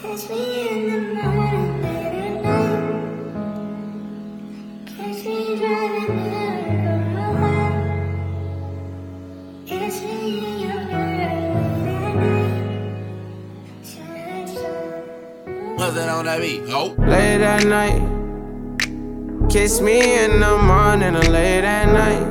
Catch me in the morning, late at night. Catch me driving over. Catch me in your bed late at night. What's that on that beat? Oh. Late at night. Kiss me in the morning or late at night.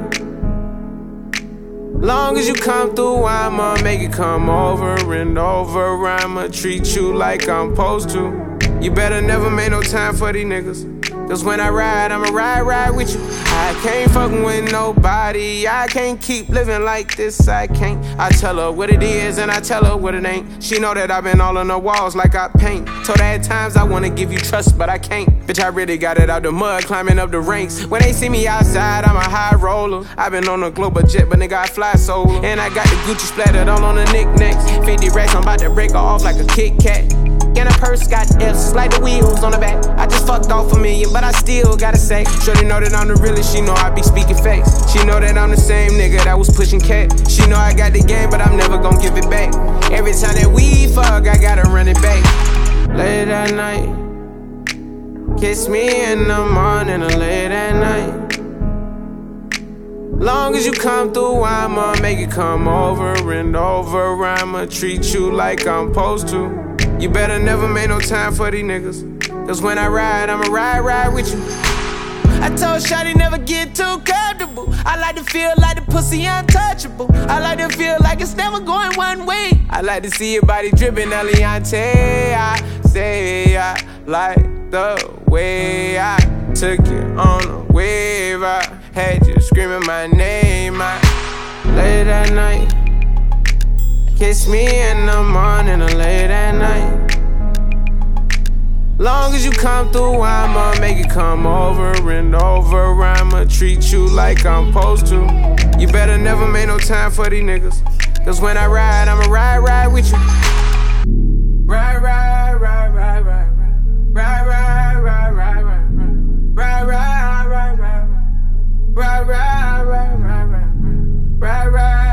Long as you come through, I'ma make it come over and over. I'ma treat you like I'm supposed to. You better never make no time for these niggas, cause when I ride, I'ma ride with you. I can't fuckin' with nobody, I can't keep living like this, I can't. I tell her what it is and I tell her what it ain't. She know that I've been all on the walls like I paint. Told her at times I wanna give you trust, but I can't. Bitch, I really got it out the mud, climbing up the ranks. When they see me outside, I'm a high roller. I've been on a global jet, but nigga, I fly solo. And I got the Gucci splattered all on the knickknacks. 50 racks, I'm about to break her off like a Kit Kat. And a purse got F's, like the wheels on the back. I just fucked off $1 million, but I still gotta say, shorty know that I'm the realest, she know I be speaking facts. She know that I'm the same nigga that was pushing cat. She know I got the game, but I'm never gon' give it back. Every time that we fuck, I gotta run it back. Late at night. Kiss me in the morning or late at night. Long as you come through, I'ma make it come over and over. I'ma treat you like I'm supposed to. You better never make no time for these niggas, cause when I ride, I'ma ride with you. I told Shawty never get too comfortable. I like to feel like the pussy untouchable. I like to feel like it's never going one way. I like to see your body dripping Eliante. I say I like the way I took you on a wave. I had you screaming my name. Late at night. Kiss me in the morning or late at night. Long as you come through, I'ma make it come over and over. I'ma treat you like I'm supposed to. You better never make no time for these niggas, cause when I ride, I'ma ride with you. Ride with you.